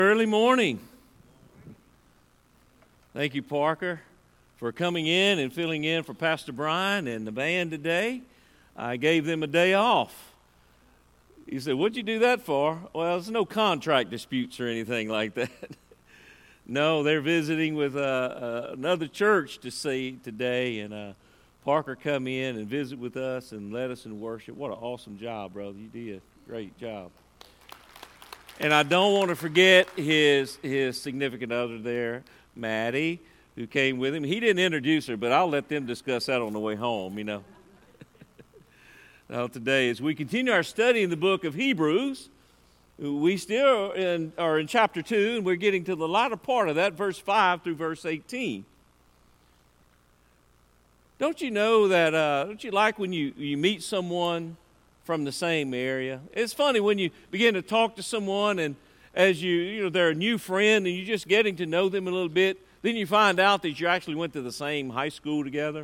Early morning. Thank you, Parker, for coming in and filling in for Pastor Brian and the band today. I gave them a day off. You said, what'd you do that for? Well, there's no contract disputes or anything like that. No, they're visiting with another church to see today, and Parker come in and visit with us and led us in worship. What an awesome job, brother. You did a great job. And I don't want to forget his significant other there, Maddie, who came with him. He didn't introduce her, but I'll let them discuss that on the way home, you know. Now today, as we continue our study in the book of Hebrews, we still are in chapter 2, and we're getting to the latter part of that, verse 5 through verse 18. Don't you know that, don't you like when you meet someone from the same area? It's funny when you begin to talk to someone, and as you know, they're a new friend, and you're just getting to know them a little bit, then you find out that you actually went to the same high school together.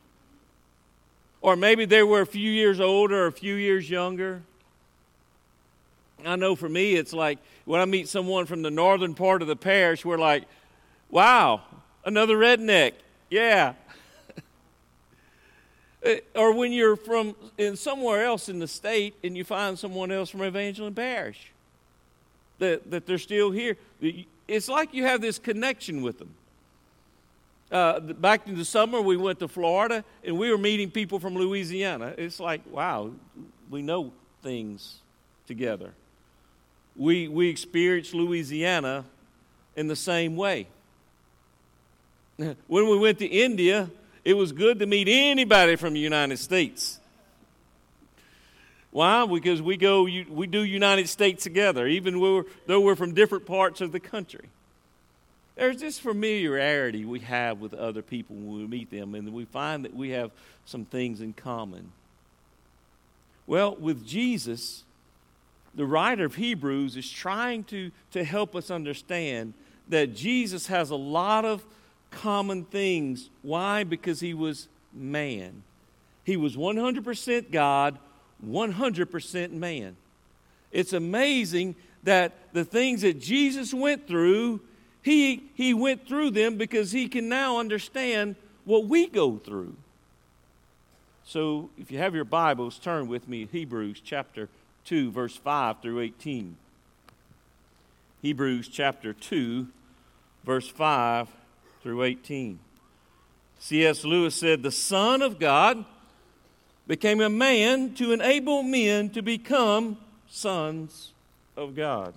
Or maybe they were a few years older or a few years younger. I know for me, it's like when I meet someone from the northern part of the parish, we're like, wow, another redneck. Yeah. Or when you're from somewhere else in the state and you find someone else from Evangeline Parish that they're still here. It's like you have this connection with them. Back in the summer, we went to Florida, and we were meeting people from Louisiana. It's like, wow, we know things together. We experienced Louisiana in the same way. When we went to India, it was good to meet anybody from the United States. Why? Because we do United States together, even though we're from different parts of the country. There's this familiarity we have with other people when we meet them, and we find that we have some things in common. Well, with Jesus, the writer of Hebrews is trying to help us understand that Jesus has a lot of common things. Why? Because he was man. He was 100% God, 100% man. It's amazing that the things that Jesus went through, he went through them because he can now understand what we go through. So if you have your Bibles, turn with me to Hebrews chapter 2, verse 5 through 18. Hebrews chapter 2, verse 5 through 18. C.S. Lewis said, the Son of God became a man to enable men to become sons of God.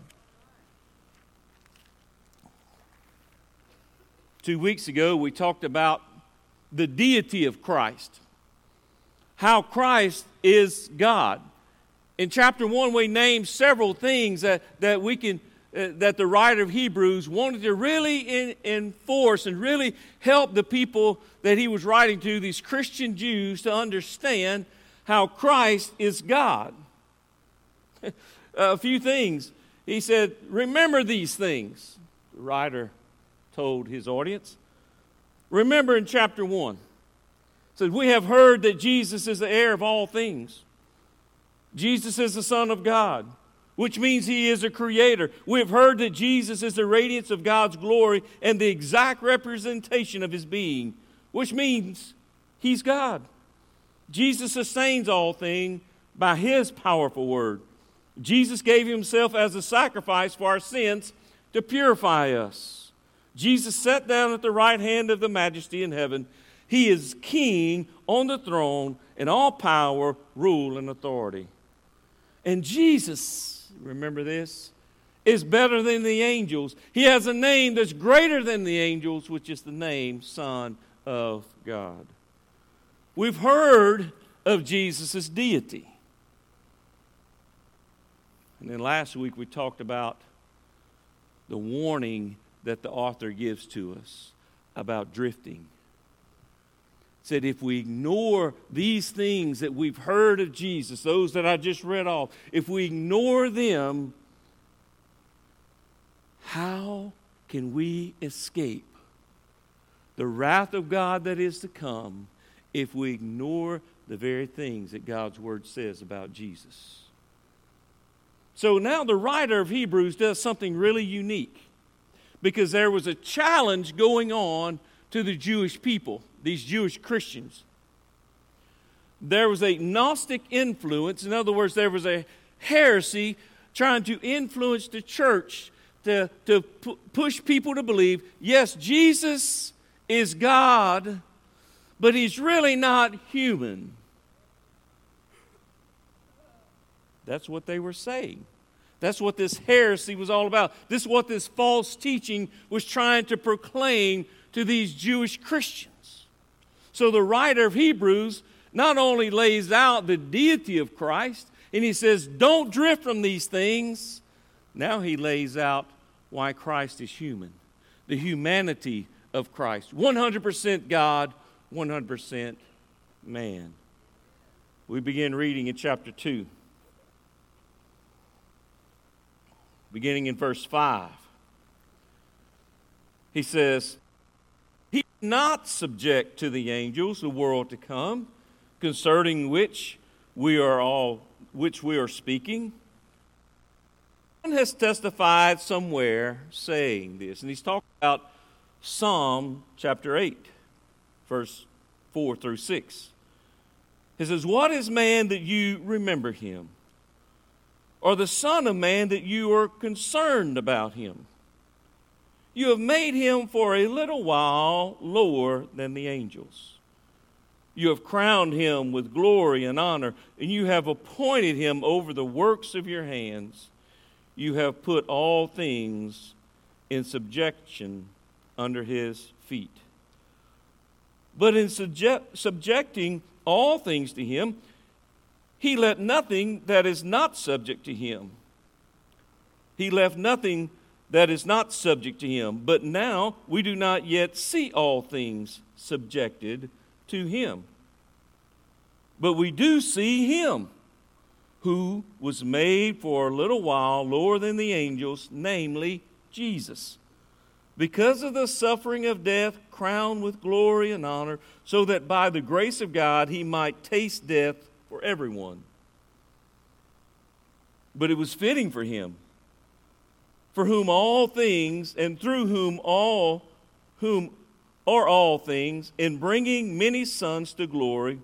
2 weeks ago, we talked about the deity of Christ, how Christ is God. In chapter 1, we named several things that the writer of Hebrews wanted to really enforce and really help the people that he was writing to, these Christian Jews, to understand how Christ is God. A few things. He said, remember these things, the writer told his audience. Remember in chapter 1, it said, we have heard that Jesus is the heir of all things. Jesus is the Son of God, which means he is a creator. We have heard that Jesus is the radiance of God's glory and the exact representation of his being, which means he's God. Jesus sustains all things by his powerful word. Jesus gave himself as a sacrifice for our sins to purify us. Jesus sat down at the right hand of the Majesty in heaven. He is king on the throne, and all power, rule, and authority. And Jesus, remember this, is better than the angels. He has a name that's greater than the angels, which is the name Son of God. We've heard of Jesus' deity. And then last week we talked about the warning that the author gives to us about drifting. It said if we ignore these things that we've heard of Jesus, those that I just read off, if we ignore them, how can we escape the wrath of God that is to come if we ignore the very things that God's Word says about Jesus? So now the writer of Hebrews does something really unique, because there was a challenge going on to the Jewish people, these Jewish Christians. There was a Gnostic influence. In other words, there was a heresy trying to influence the church to push people to believe, yes, Jesus is God, but he's really not human. That's what they were saying. That's what this heresy was all about. This is what this false teaching was trying to proclaim to these Jewish Christians. So the writer of Hebrews not only lays out the deity of Christ, and he says, don't drift from these things. Now he lays out why Christ is human, the humanity of Christ. 100% God, 100% man. We begin reading in chapter 2, beginning in verse 5. He says, he is not subject to the angels, the world to come, concerning which we are speaking. One has testified somewhere saying this, and he's talking about Psalm chapter 8, verse 4 through 6. He says, what is man that you remember him? Or the son of man that you are concerned about him? You have made him for a little while lower than the angels. You have crowned him with glory and honor, and you have appointed him over the works of your hands. You have put all things in subjection under his feet. But in subjecting all things to him, he let nothing that is not subject to him. He left nothing that is not subject to him. But now we do not yet see all things subjected to him. But we do see him who was made for a little while lower than the angels, namely Jesus, because of the suffering of death, crowned with glory and honor, so that by the grace of God he might taste death for everyone. But it was fitting for him, for whom all things, and through whom are all things, in bringing many sons to glory,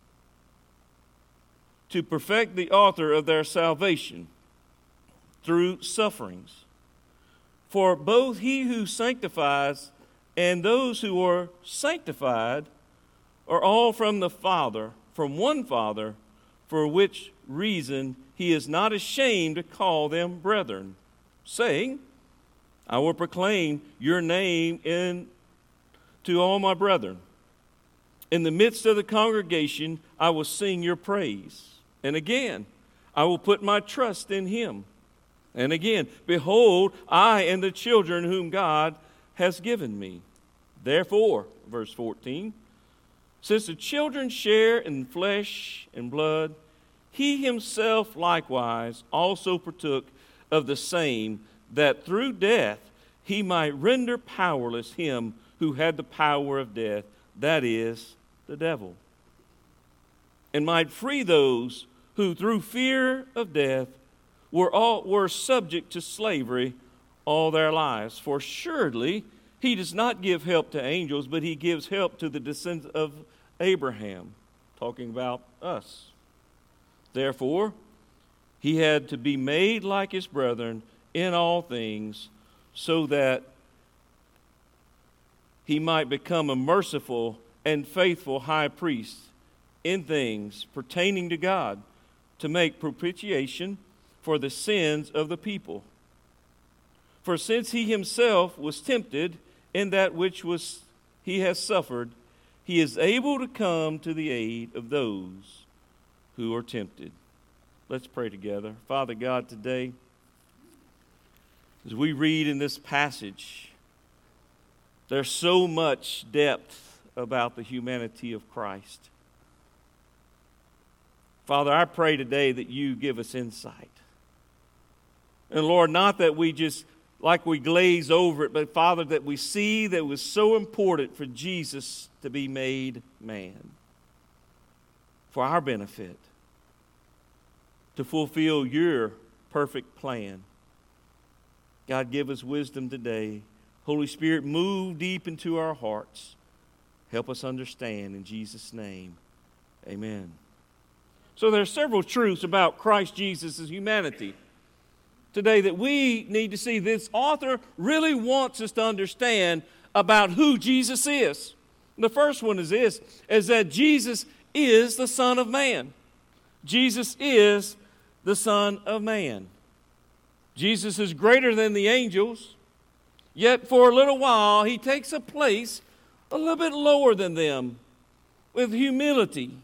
to perfect the author of their salvation through sufferings. For both he who sanctifies and those who are sanctified are all from the Father, from one Father, for which reason he is not ashamed to call them brethren, saying, I will proclaim your name to all my brethren. In the midst of the congregation I will sing your praise. And again, I will put my trust in him. And again, behold, I and the children whom God has given me. Therefore, verse 14, since the children share in flesh and blood, he himself likewise also partook of the same, that through death he might render powerless him who had the power of death, that is, the devil, and might free those who through fear of death were subject to slavery all their lives. For surely he does not give help to angels, but he gives help to the descendants of Abraham, talking about us. Therefore, he had to be made like his brethren in all things, so that he might become a merciful and faithful high priest in things pertaining to God, to make propitiation for the sins of the people. For since he himself was tempted in that which he has suffered, he is able to come to the aid of those who are tempted. Let's pray together. Father God, today, as we read in this passage, there's so much depth about the humanity of Christ. Father, I pray today that you give us insight. And Lord, not that we just, like we glaze over it, but Father, that we see that it was so important for Jesus to be made man for our benefit, to fulfill your perfect plan. God, give us wisdom today. Holy Spirit, move deep into our hearts. Help us understand in Jesus' name. Amen. So there are several truths about Christ Jesus' humanity today that we need to see. This author really wants us to understand about who Jesus is. The first one is this, is that Jesus is the Son of Man. Jesus is the Son of Man. Jesus is greater than the angels, yet for a little while he takes a place a little bit lower than them with humility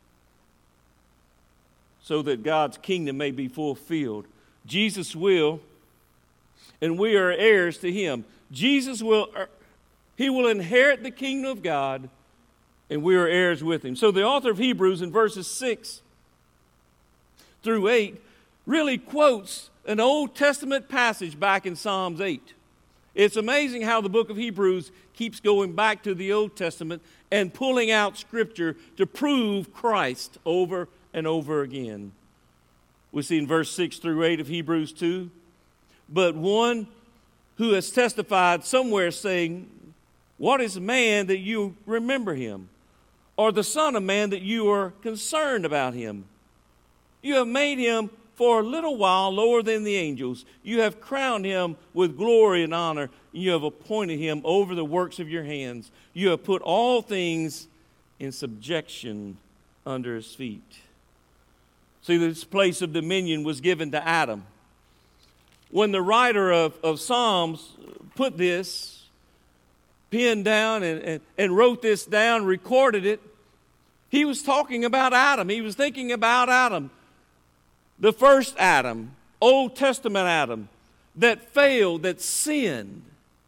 so that God's kingdom may be fulfilled. Jesus will, and we are heirs to him. Jesus will, he will inherit the kingdom of God, and we are heirs with him. So the author of Hebrews in verses 6 through 8 really quotes an Old Testament passage back in Psalms 8. It's amazing how the book of Hebrews keeps going back to the Old Testament and pulling out Scripture to prove Christ over and over again. We see in verse 6 through 8 of Hebrews 2, but one who has testified somewhere saying, what is man that you remember him? Or the Son of Man that you are concerned about him? You have made him for a little while lower than the angels. You have crowned him with glory and honor. You have appointed him over the works of your hands. You have put all things in subjection under his feet. See, this place of dominion was given to Adam. When the writer of Psalms put this, penned down and wrote this down, recorded it, he was talking about Adam. He was thinking about Adam. The first Adam, Old Testament Adam, that failed, that sinned.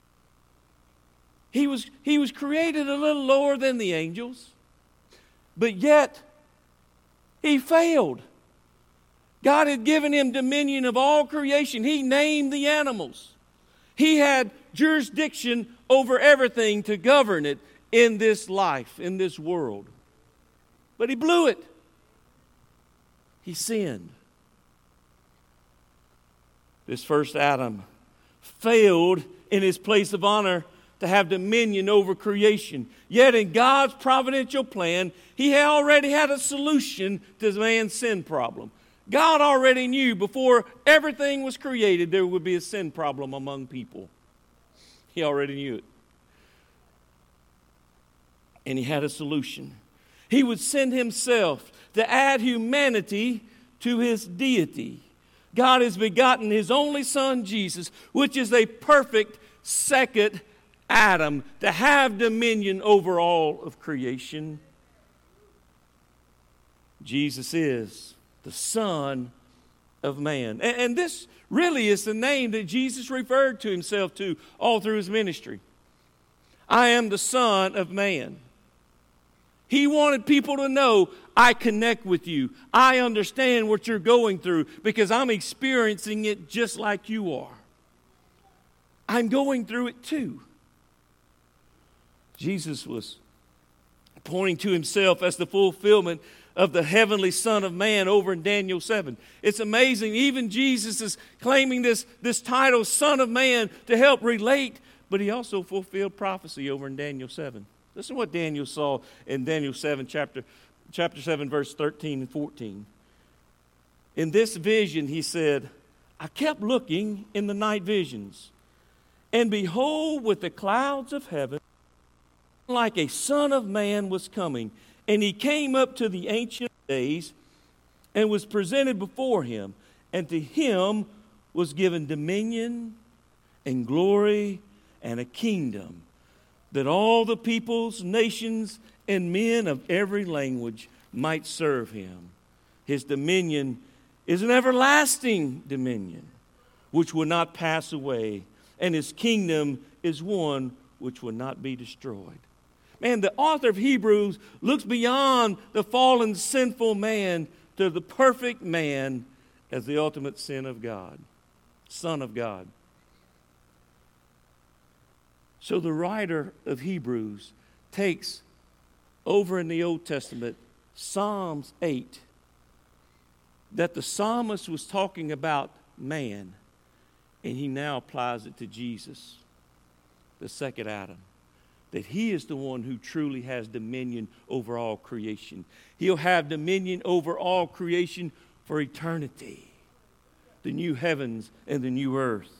He was created a little lower than the angels, but yet he failed. God had given him dominion of all creation. He named the animals. He had jurisdiction over everything to govern it in this life, in this world. But he blew it. He sinned. This first Adam failed in his place of honor to have dominion over creation. Yet in God's providential plan, he already had a solution to man's sin problem. God already knew before everything was created there would be a sin problem among people. He already knew it. And he had a solution. He would send himself to add humanity to his deity. God has begotten his only Son, Jesus, which is a perfect second Adam, to have dominion over all of creation. Jesus is the Son of Man. And this really is the name that Jesus referred to himself to all through his ministry. I am the Son of Man. He wanted people to know, I connect with you. I understand what you're going through because I'm experiencing it just like you are. I'm going through it too. Jesus was pointing to himself as the fulfillment of the heavenly Son of Man over in Daniel 7. It's amazing. Even Jesus is claiming this title, Son of Man, to help relate, but he also fulfilled prophecy over in Daniel 7. Listen to what Daniel saw in Daniel 7, chapter 7, verse 13 and 14. In this vision, he said, I kept looking in the night visions, and behold, with the clouds of heaven, like a Son of Man was coming. And he came up to the Ancient of Days and was presented before him. And to him was given dominion and glory and a kingdom, that all the peoples, nations, and men of every language might serve him. His dominion is an everlasting dominion, which will not pass away, and his kingdom is one which will not be destroyed. Man, the author of Hebrews looks beyond the fallen, sinful man to the perfect man as the ultimate Son of God. So the writer of Hebrews takes over in the Old Testament Psalms 8, that the psalmist was talking about man. And he now applies it to Jesus, the second Adam, that he is the one who truly has dominion over all creation. He'll have dominion over all creation for eternity, the new heavens and the new earth.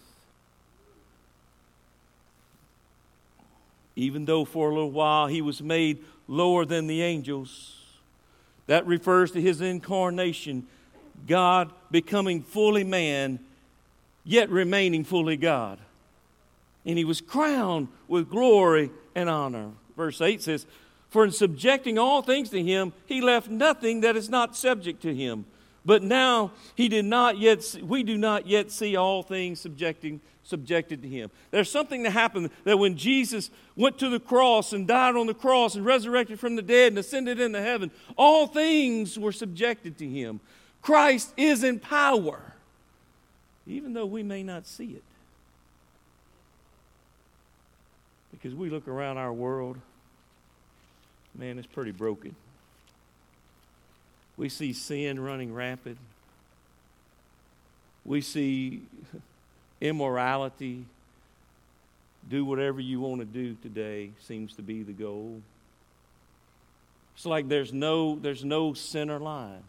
Even though for a little while he was made lower than the angels, that refers to his incarnation, God becoming fully man, yet remaining fully God. And he was crowned with glory and honor. Verse 8 says, "For in subjecting all things to him, he left nothing that is not subject to him. But now we do not yet see all things subjected to him." There's something that happened that when Jesus went to the cross and died on the cross and resurrected from the dead and ascended into heaven, all things were subjected to him. Christ is in power, even though we may not see it. Because we look around our world, man, it's pretty broken. We see sin running rampant. We see immorality. Do whatever you want to do today seems to be the goal. It's like there's no center line.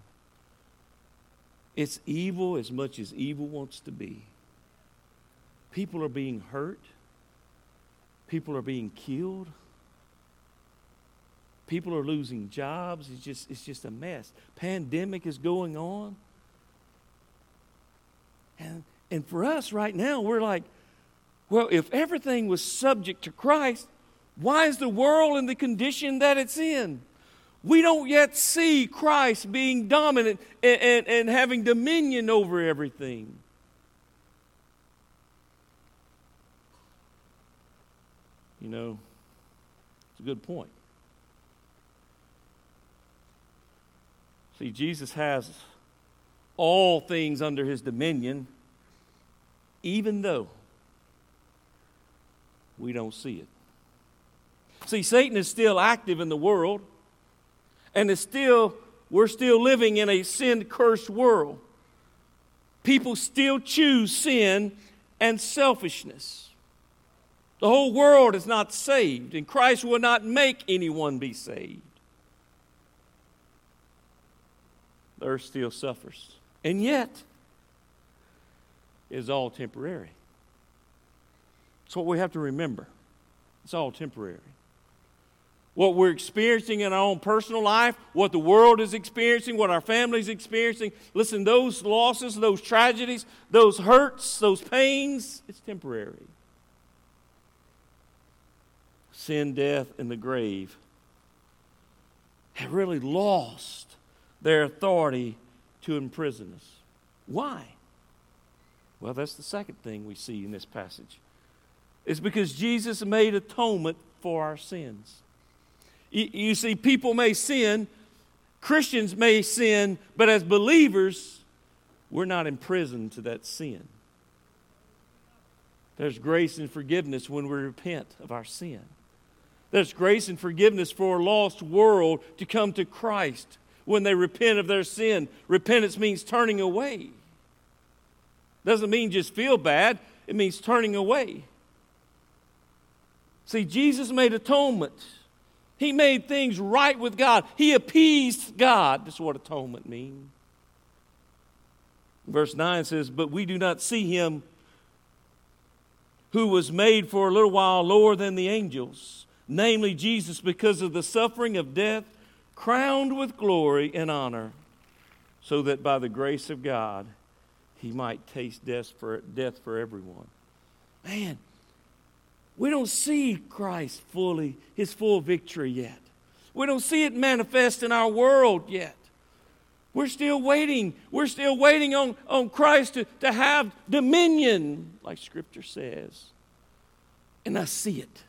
It's evil as much as evil wants to be. People are being hurt. People are being killed. People are losing jobs. It's just a mess. Pandemic is going on. And for us right now, we're like, well, if everything was subject to Christ, why is the world in the condition that it's in? We don't yet see Christ being dominant and having dominion over everything. You know, it's a good point. See, Jesus has all things under his dominion, even though we don't see it. See, Satan is still active in the world, and we're still living in a sin-cursed world. People still choose sin and selfishness. The whole world is not saved, and Christ will not make anyone be saved. The earth still suffers. And yet, it is all temporary. That's what we have to remember. It's all temporary. What we're experiencing in our own personal life, what the world is experiencing, what our family is experiencing, listen, those losses, those tragedies, those hurts, those pains, it's temporary. Sin, death, and the grave have really lost their authority to imprison us. Why? Well, that's the second thing we see in this passage. It's because Jesus made atonement for our sins. You see, people may sin, Christians may sin, but as believers, we're not imprisoned to that sin. There's grace and forgiveness when we repent of our sin. There's grace and forgiveness for a lost world to come to Christ when they repent of their sin. Repentance means turning away. Doesn't mean just feel bad. It means turning away. See, Jesus made atonement. He made things right with God. He appeased God. That's what atonement means. Verse 9 says, "But we do not see him who was made for a little while lower than the angels, namely Jesus, because of the suffering of death, crowned with glory and honor, so that by the grace of God he might taste death for everyone." Man, we don't see Christ fully, his full victory yet. We don't see it manifest in our world yet. We're still waiting. We're still waiting on Christ to have dominion, like Scripture says. And I see it.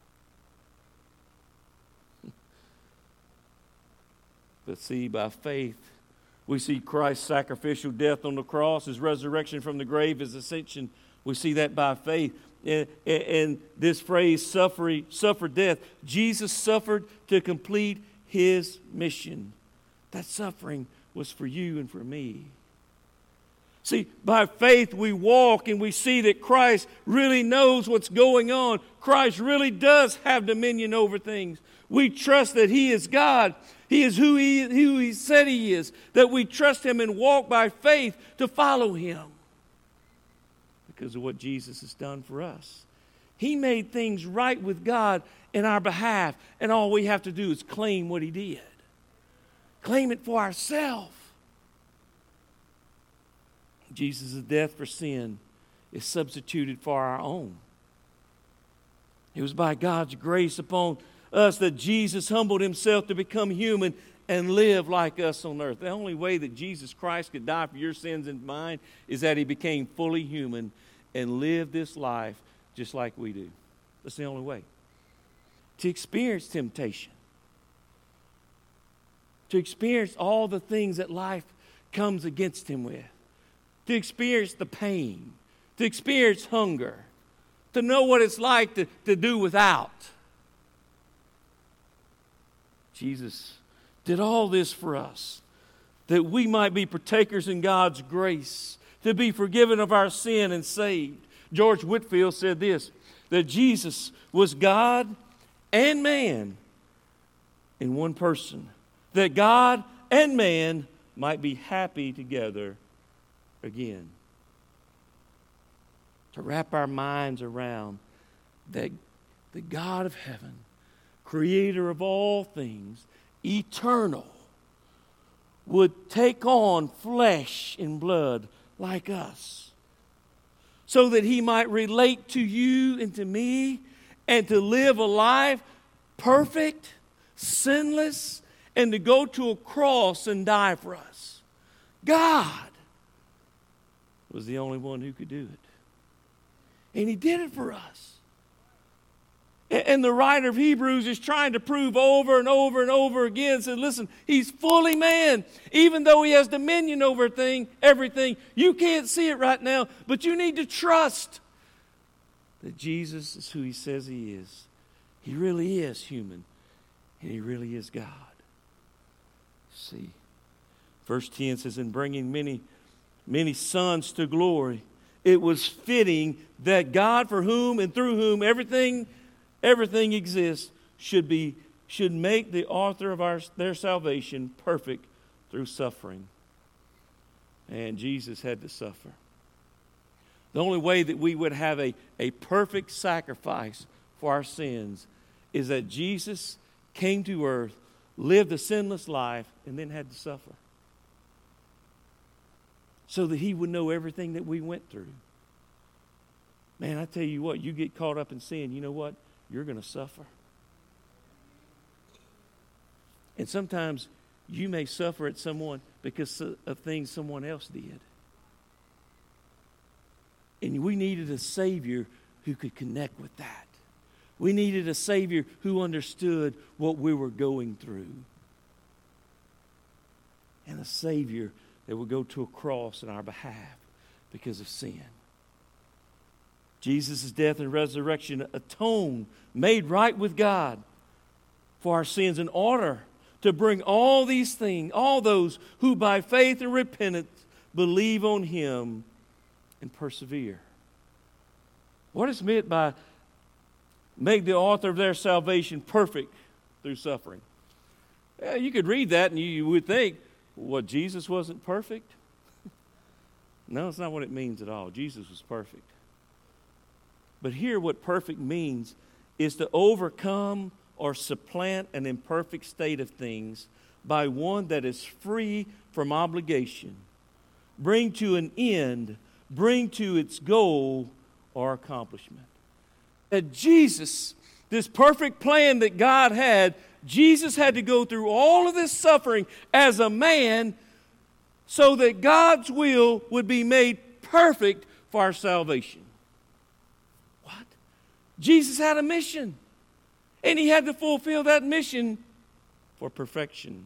But see, by faith, we see Christ's sacrificial death on the cross, his resurrection from the grave, his ascension. We see that by faith. And this phrase, suffer death. Jesus suffered to complete his mission. That suffering was for you and for me. See, by faith we walk and we see that Christ really knows what's going on. Christ really does have dominion over things. We trust that He is God. He is who He said He is. That we trust Him and walk by faith to follow Him. Because of what Jesus has done for us. He made things right with God in our behalf. And all we have to do is claim what He did. Claim it for ourselves. Jesus' death for sin is substituted for our own. It was by God's grace upon us that Jesus humbled Himself to become human and live like us on earth. The only way that Jesus Christ could die for your sins and mine is that He became fully human and lived this life just like we do. That's the only way. To experience temptation. To experience all the things that life comes against Him with. To experience the pain, to experience hunger, to know what it's like to do without. Jesus did all this for us, that we might be partakers in God's grace, to be forgiven of our sin and saved. George Whitefield said this, that Jesus was God and man in one person, that God and man might be happy together again. To wrap our minds around that the God of heaven, creator of all things, eternal, would take on flesh and blood like us, so that He might relate to you and to me, and to live a life perfect, sinless, and to go to a cross and die for us. God was the only one who could do it. And He did it for us. And the writer of Hebrews is trying to prove over and over and over again, said, listen, He's fully man. Even though He has dominion over everything, you can't see it right now, but you need to trust that Jesus is who He says He is. He really is human, and He really is God. See, verse 10 says, in bringing many sons to glory, it was fitting that God, for whom and through whom everything exists, should make the author of their salvation perfect through suffering. And Jesus had to suffer. The only way that we would have a perfect sacrifice for our sins is that Jesus came to earth, lived a sinless life, and then had to suffer. So that He would know everything that we went through. Man, I tell you what, you get caught up in sin, you know what? You're going to suffer. And sometimes you may suffer at someone because of things someone else did. And we needed a Savior who could connect with that. We needed a Savior who understood what we were going through. And a Savior that would go to a cross in our behalf because of sin. Jesus' death and resurrection atoned, made right with God for our sins in order to bring all these things, all those who by faith and repentance believe on Him and persevere. What is meant by make the author of their salvation perfect through suffering? You could read that and you would think, what, Jesus wasn't perfect? No, it's not what it means at all. Jesus was perfect. But here what perfect means is to overcome or supplant an imperfect state of things by one that is free from obligation. Bring to an end, bring to its goal or accomplishment. That Jesus, this perfect plan that God had, Jesus had to go through all of this suffering as a man so that God's will would be made perfect for our salvation. What? Jesus had a mission, and He had to fulfill that mission for perfection.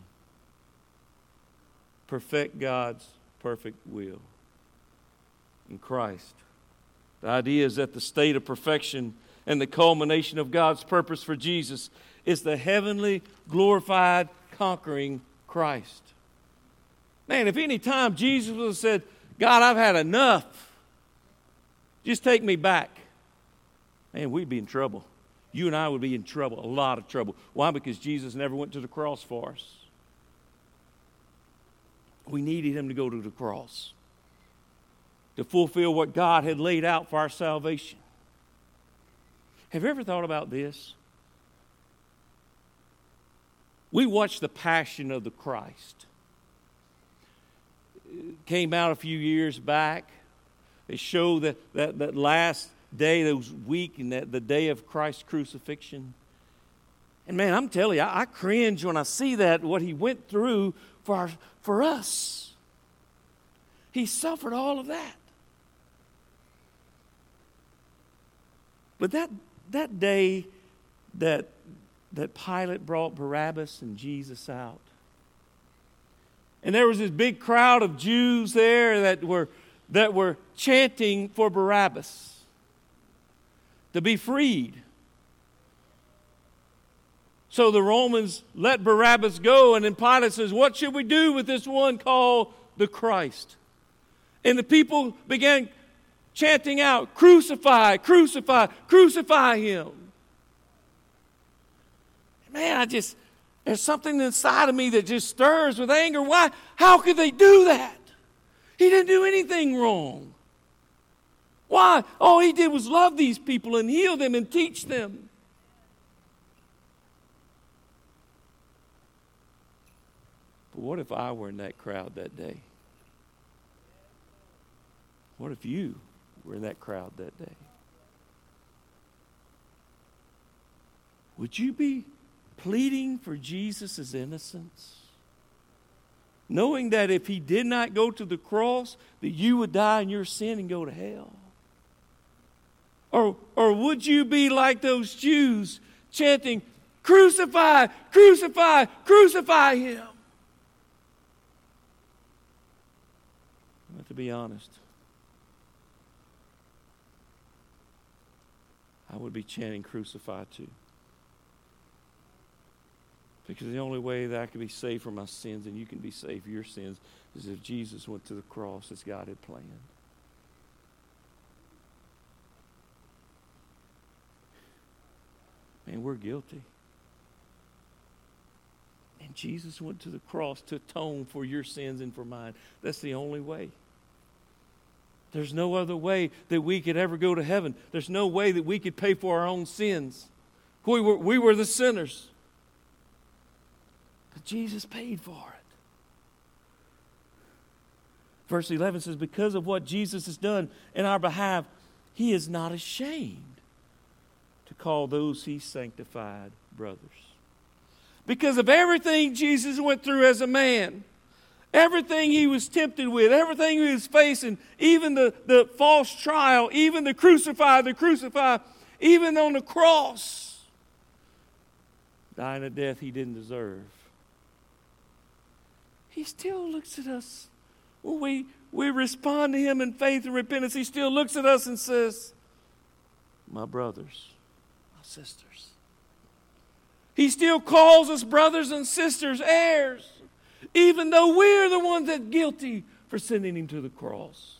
Perfect God's perfect will in Christ. The idea is that the state of perfection and the culmination of God's purpose for Jesus is the heavenly, glorified, conquering Christ. Man, if any time Jesus would have said, God, I've had enough. Just take me back. Man, we'd be in trouble. You and I would be in trouble, a lot of trouble. Why? Because Jesus never went to the cross for us. We needed him to go to the cross to fulfill what God had laid out for our salvation. Have you ever thought about this? We watched The Passion of the Christ. It came out a few years back. It showed that last day, those week, and the day of Christ's crucifixion. And man, I'm telling you, I cringe when I see that, what he went through for us. He suffered all of that. But that day that Pilate brought Barabbas and Jesus out, and there was this big crowd of Jews there that were chanting for Barabbas to be freed. So the Romans let Barabbas go, and then Pilate says, what should we do with this one called the Christ? And the people began chanting out, crucify, crucify, crucify him. Man, there's something inside of me that just stirs with anger. Why? How could they do that? He didn't do anything wrong. Why? All he did was love these people and heal them and teach them. But what if I were in that crowd that day? What if you were in that crowd that day? Would you be pleading for Jesus' innocence, knowing that if he did not go to the cross, that you would die in your sin and go to hell? Or would you be like those Jews chanting, crucify, crucify, crucify him? But to be honest, I would be chanting crucify too. Because the only way that I can be saved from my sins and you can be saved from your sins is if Jesus went to the cross as God had planned. Man, we're guilty. And Jesus went to the cross to atone for your sins and for mine. That's the only way. There's no other way that we could ever go to heaven. There's no way that we could pay for our own sins. We were the sinners. But Jesus paid for it. Verse 11 says, because of what Jesus has done in our behalf, he is not ashamed to call those he sanctified brothers. Because of everything Jesus went through as a man, everything he was tempted with, everything he was facing, even the false trial, even the crucify, even on the cross, dying a death he didn't deserve. He still looks at us. When we respond to him in faith and repentance, he still looks at us and says, my brothers, my sisters. He still calls us brothers and sisters, heirs, even though we're the ones that are guilty for sending him to the cross.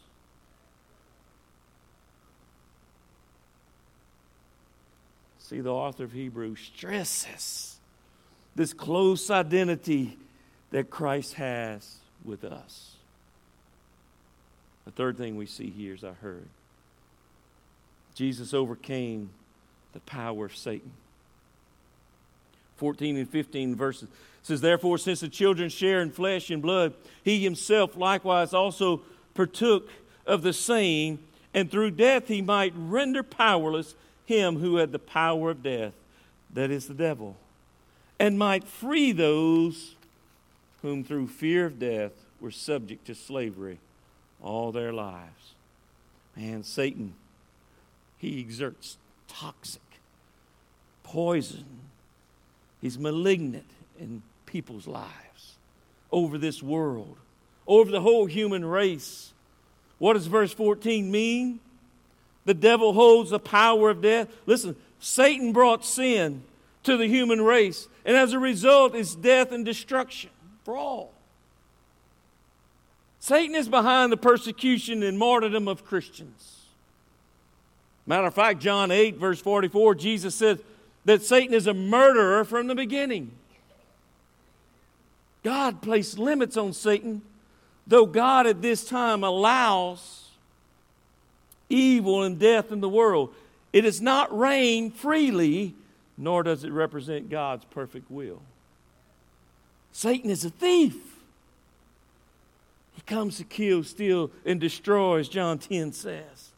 See, the author of Hebrews stresses this close identity that Christ has with us. The third thing we see here as I hurry. Jesus overcame the power of Satan. 14 and 15 verses says, therefore, since the children share in flesh and blood, he himself likewise also partook of the same, and through death he might render powerless him who had the power of death, that is the devil, and might free those whom through fear of death were subject to slavery all their lives. Man, Satan, he exerts toxic poison. He's malignant in people's lives, over this world, over the whole human race. What does verse 14 mean? The devil holds the power of death. Listen, Satan brought sin to the human race, and as a result, it's death and destruction for all. Satan is behind the persecution and martyrdom of Christians. Matter of fact, John 8, verse 44, Jesus said that Satan is a murderer from the beginning. God placed limits on Satan, though God at this time allows evil and death in the world. It does not reign freely, nor does it represent God's perfect will. Satan is a thief. He comes to kill, steal, and destroy, as John 10 says.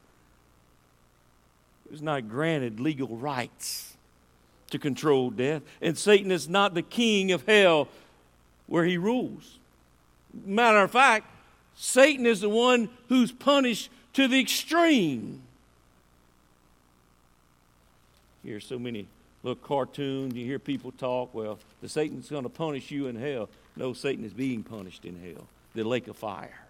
He was not granted legal rights to control death. And Satan is not the king of hell where he rules. Matter of fact, Satan is the one who's punished to the extreme. You hear so many little cartoons, you hear people talk, well, the Satan's going to punish you in hell. No, Satan is being punished in hell, the lake of fire.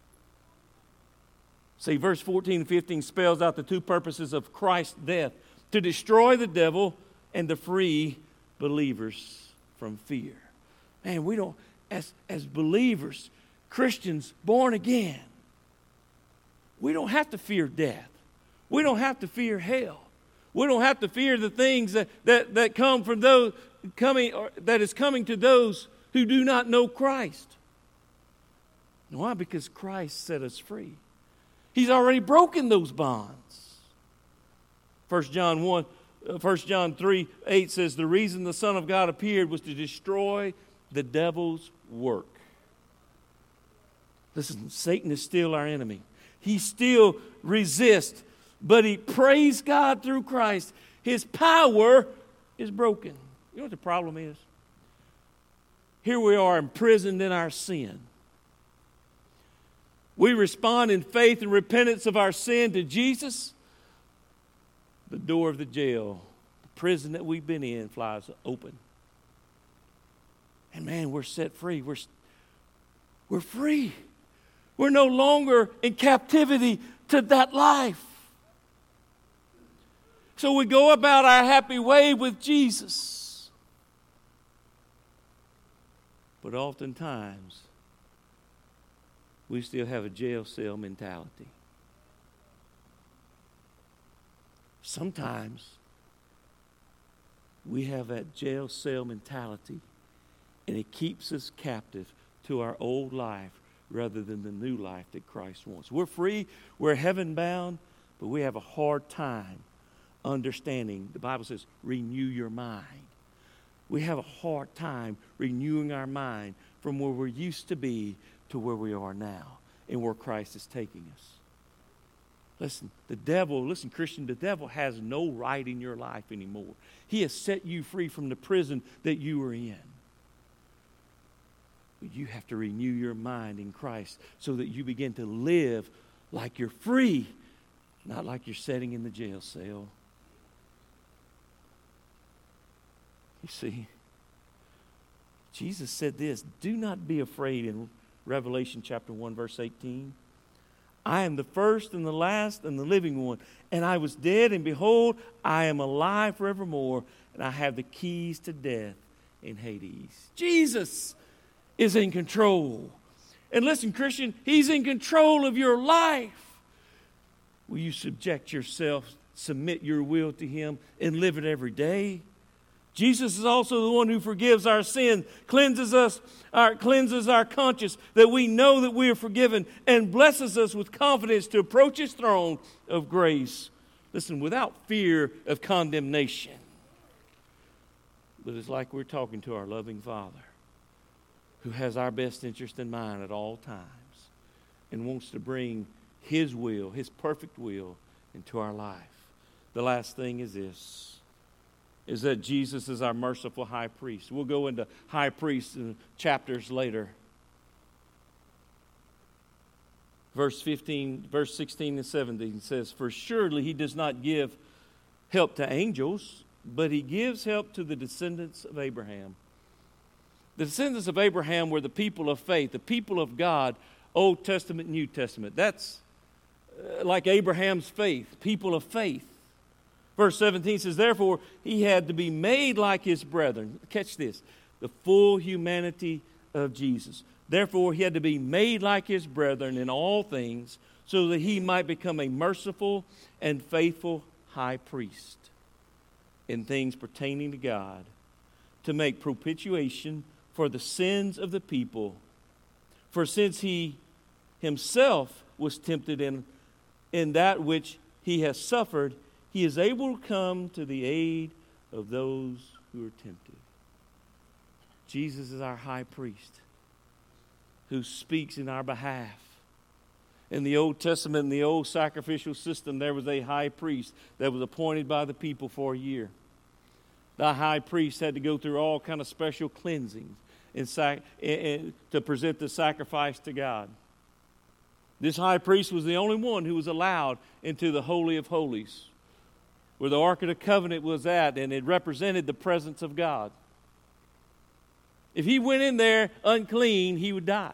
See, verse 14 and 15 spells out the two purposes of Christ's death: to destroy the devil and to free believers from fear. Man, we don't, as believers, Christians born again, we don't have to fear death. We don't have to fear hell. We don't have to fear the things that come from those coming, or that is coming to those who do not know Christ. Why? Because Christ set us free. He's already broken those bonds. 1 John 3:8 says, the reason the Son of God appeared was to destroy the devil's work. Listen, Satan is still our enemy. He still resists, but he, praise God, through Christ, his power is broken. You know what the problem is? Here we are imprisoned in our sin. We respond in faith and repentance of our sin to Jesus. The door of the jail, the prison that we've been in, flies open. And man, we're set free. We're free. We're no longer in captivity to that life. So we go about our happy way with Jesus. But oftentimes, we still have a jail cell mentality. Sometimes we have that jail cell mentality, and it keeps us captive to our old life rather than the new life that Christ wants. We're free, we're heaven bound, but we have a hard time understanding. The Bible says, renew your mind. We have a hard time renewing our mind from where we're used to be to where we are now and where Christ is taking us. Listen, Christian, the devil has no right in your life anymore. He has set you free from the prison that you were in. But you have to renew your mind in Christ so that you begin to live like you're free, not like you're sitting in the jail cell. You see, Jesus said this, do not be afraid in Revelation chapter 1, verse 18. I am the first and the last and the living one. And I was dead, and behold, I am alive forevermore, and I have the keys to death and Hades. Jesus is in control. And listen, Christian, he's in control of your life. Will you subject yourself, submit your will to him, and live it every day? Jesus is also the one who forgives our sin, cleanses our conscience, that we know that we are forgiven, and blesses us with confidence to approach his throne of grace. Listen, without fear of condemnation. But it's like we're talking to our loving Father, who has our best interest in mind at all times and wants to bring his will, his perfect will, into our life. The last thing is this, is that Jesus is our merciful high priest. We'll go into high priest in chapters later. Verse 16 and 17 says, for surely he does not give help to angels, but he gives help to the descendants of Abraham. The descendants of Abraham were the people of faith, the people of God, Old Testament, New Testament. That's like Abraham's faith, people of faith. Verse 17 says, therefore, he had to be made like his brethren. Catch this. The full humanity of Jesus. Therefore, he had to be made like his brethren in all things, so that he might become a merciful and faithful high priest in things pertaining to God, to make propitiation for the sins of the people. For since he himself was tempted in that which he has suffered, he is able to come to the aid of those who are tempted. Jesus is our high priest who speaks in our behalf. In the Old Testament, in the old sacrificial system, there was a high priest that was appointed by the people for a year. The high priest had to go through all kind of special cleansings to present the sacrifice to God. This high priest was the only one who was allowed into the Holy of Holies, where the Ark of the Covenant was at, and it represented the presence of God. If he went in there unclean, he would die.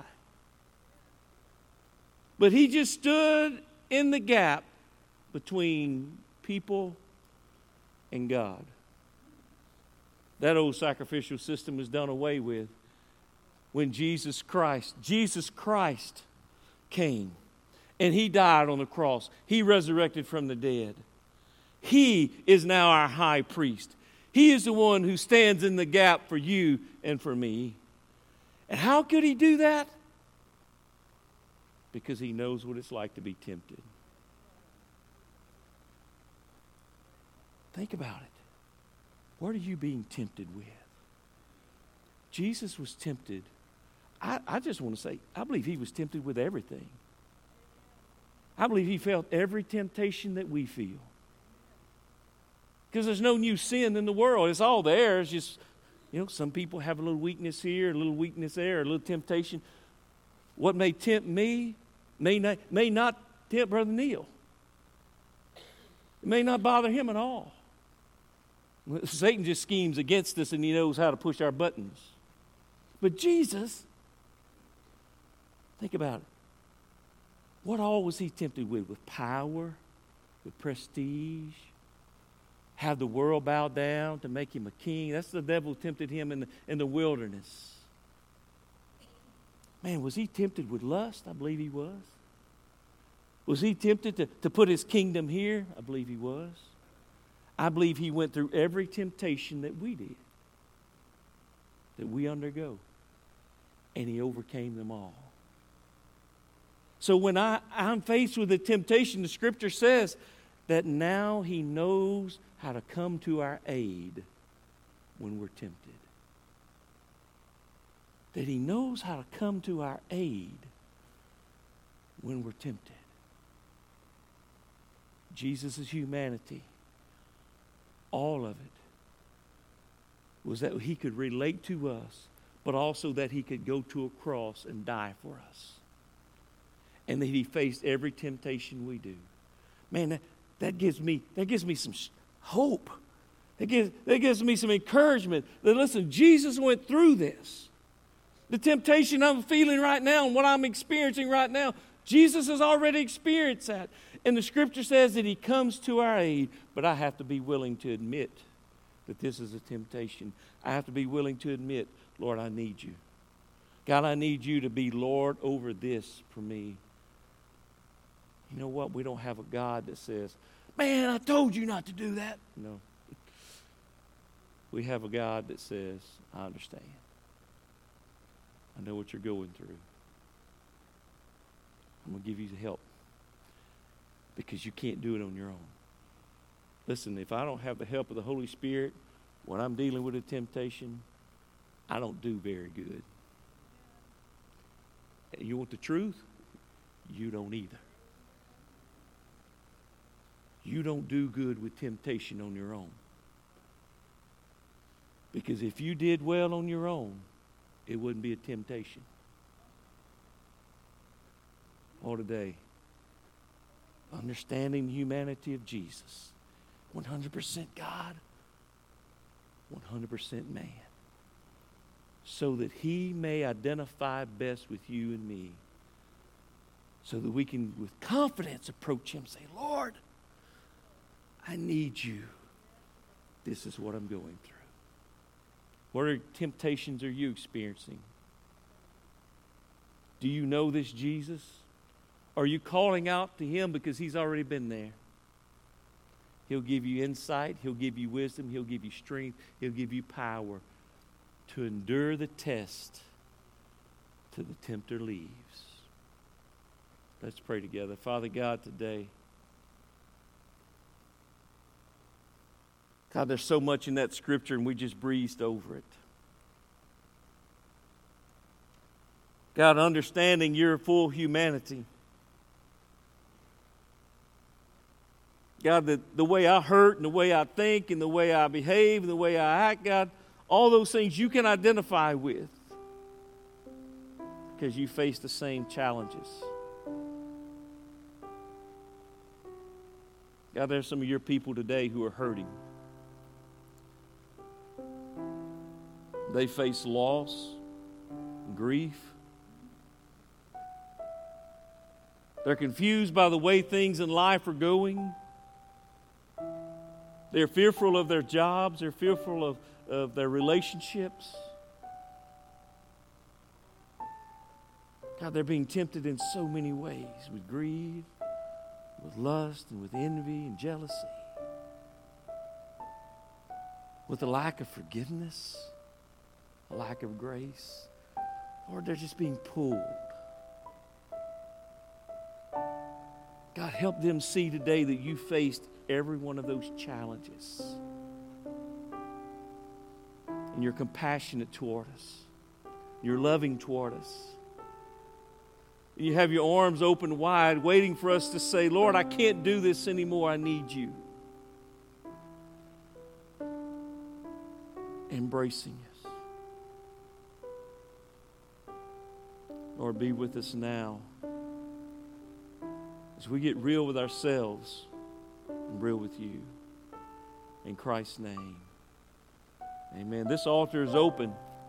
But he just stood in the gap between people and God. That old sacrificial system was done away with when Jesus Christ came and he died on the cross. He resurrected from the dead. He is now our high priest. He is the one who stands in the gap for you and for me. And how could he do that? Because he knows what it's like to be tempted. Think about it. What are you being tempted with? Jesus was tempted. I just want to say, I believe he was tempted with everything. I believe he felt every temptation that we feel. Because there's no new sin in the world. It's all there. It's just, some people have a little weakness here, a little weakness there, a little temptation. What may tempt me may not tempt Brother Neil. It may not bother him at all. Satan just schemes against us and he knows how to push our buttons. But Jesus, think about it. What all was he tempted with? With power, with prestige, have the world bow down to make him a king. That's the devil tempted him in the wilderness. Man, was he tempted with lust? I believe he was. Was he tempted to put his kingdom here? I believe he was. I believe he went through every temptation that we did, that we undergo, and he overcame them all. So when I'm faced with a temptation, the Scripture says that now he knows how to come to our aid when we're tempted. That he knows how to come to our aid when we're tempted. Jesus' humanity, all of it, was that he could relate to us, but also that he could go to a cross and die for us. And that he faced every temptation we do. Man, that gives me some hope. That gives me some encouragement. That listen, Jesus went through this. The temptation I'm feeling right now and what I'm experiencing right now, Jesus has already experienced that. And the Scripture says that he comes to our aid, but I have to be willing to admit that this is a temptation. I have to be willing to admit, Lord, I need you. God, I need you to be Lord over this for me. You know what? We don't have a God that says, man, I told you not to do that. No. We have a God that says, I understand. I know what you're going through. I'm going to give you the help because you can't do it on your own. Listen, if I don't have the help of the Holy Spirit when I'm dealing with a temptation, I don't do very good. You want the truth? You don't either. You don't do good with temptation on your own. Because if you did well on your own, it wouldn't be a temptation. Or today, understanding the humanity of Jesus, 100% God, 100% man, so that he may identify best with you and me, so that we can with confidence approach him and say, Lord, I need you. This is what I'm going through. What temptations are you experiencing? Do you know this Jesus? Are you calling out to Him because He's already been there? He'll give you insight. He'll give you wisdom. He'll give you strength. He'll give you power to endure the test till the tempter leaves. Let's pray together. Father God, today, God, there's so much in that scripture and we just breezed over it. God, understanding your full humanity. God, the way I hurt and the way I think and the way I behave and the way I act, God, all those things you can identify with because you face the same challenges. God, there's some of your people today who are hurting. They face loss, grief. They're confused by the way things in life are going. They're fearful of their jobs. They're fearful of their relationships. God, they're being tempted in so many ways, with greed, with lust, and with envy and jealousy, with a lack of forgiveness, a lack of grace. Lord, they're just being pulled. God, help them see today that you faced every one of those challenges. And you're compassionate toward us. You're loving toward us. You have your arms open wide, waiting for us to say, Lord, I can't do this anymore. I need you. Embracing us. Lord, be with us now as we get real with ourselves and real with you. In Christ's name, amen. This altar is open